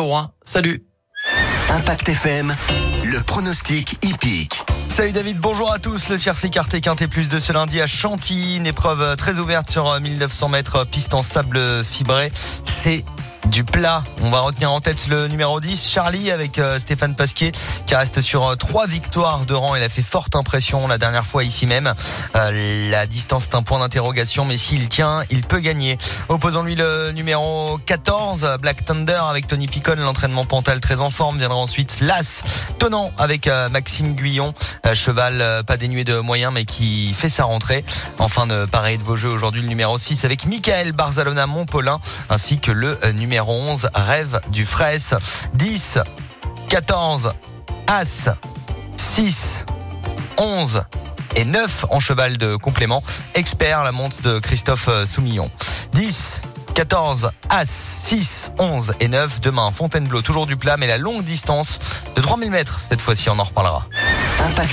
numéro 1. Salut. Impact FM, le pronostic hippique. Salut David, bonjour à tous. Le tiercé écarté quinté plus de ce lundi à Chantilly. Une épreuve très ouverte sur 1900 mètres, piste en sable fibré. C'est du plat. On va retenir en tête le numéro 10, Charlie, avec Stéphane Pasquier, qui reste sur 3 victoires de rang. Il a fait forte impression la dernière fois ici même. La distance est un point d'interrogation, mais s'il tient, il peut gagner. Opposons-lui le numéro 14, Black Thunder, avec Tony Picon. L'entraînement Pantal très en forme. Viendra ensuite l'As Tonnant avec Maxime Guyon. Cheval pas dénué de moyens, mais qui fait sa rentrée. Enfin, de pareil de vos jeux aujourd'hui, le numéro 6 avec Michael Barzalona Montpaulin, ainsi que le numéro 11, Rêve du Fraisse. 10, 14, As, 6, 11 et 9 en cheval de complément. Expert, la monte de Christophe Soumillon. 10, 14, As, 6, 11 et 9. Demain, Fontainebleau, toujours du plat, mais la longue distance de 3000 mètres. Cette fois-ci, on en reparlera. Impact